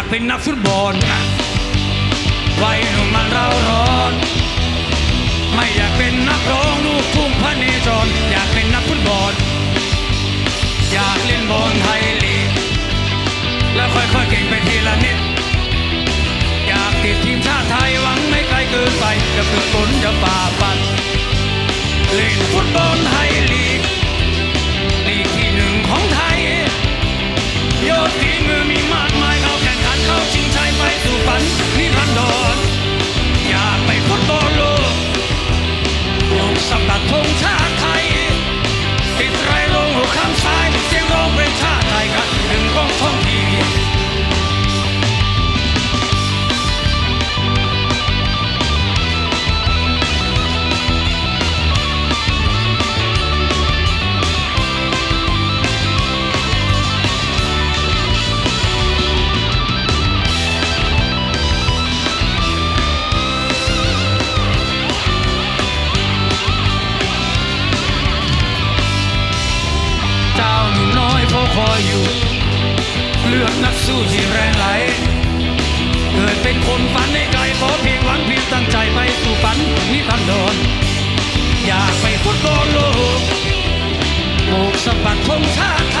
ากเป็นนักฟุตบอลวัยหนุ่มมันเร่าร้อนไม่อยากเป็นนักร้องลูกทุ่งพระเนจรอยากเป็นนักฟุตบอลอยากเล่นบอลไทยลีกแล้วค่อยๆเก่งไปทีละนิดอยากติดทีมชาติไทยหวังไม่ไกลเกินไปจะฝึกฝนจะฝ่าฟันเล่นฟุตบอลไทยลีกที่หนึ่งของไทยยอดฝีมือมีมากมายเข้าแข่งขันเข้าชิงชัยไปสู่ฝันนิรันดรอยากไปฟุตบอลโลกโบกสะบัดธงชาติไทยติดไรลงหัวข้ามซ้ายเสียงร้องเพลงชาติไทยกันถึงกล้องท่องทีวีคอยอยู่เลือกนักสู้ที่แรงไหลเกิดเป็นคนฝันให้ไกลขอเพียงหวังเพียงตั้งใจไปสู่ฝันนิรันดรอยากไปฟุตบอลโลกโบกสะบัดธงชาติ